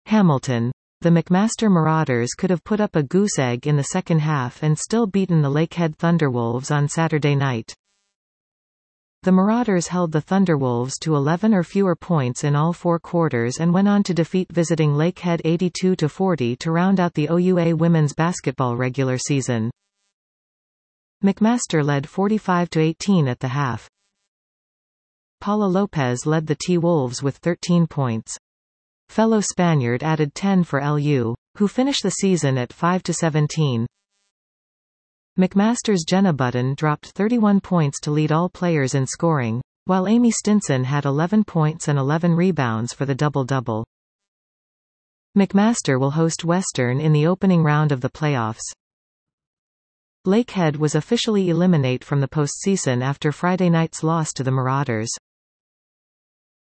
Hamilton. The McMaster Marauders could have put up a goose egg in the second half and still beaten the Lakehead Thunderwolves on Saturday night. The Marauders held the Thunderwolves to 11 or fewer points in all four quarters and went on to defeat visiting Lakehead 82-40 to round out the OUA women's basketball regular season. McMaster led 45-18 at the half. Paula Lopez led the T-Wolves with 13 points. Fellow Spaniard added 10 for LU, who finished the season at 5-17. McMaster's Jenna Button dropped 31 points to lead all players in scoring, while Amy Stinson had 11 points and 11 rebounds for the double-double. McMaster will host Western in the opening round of the playoffs. Lakehead was officially eliminated from the postseason after Friday night's loss to the Marauders.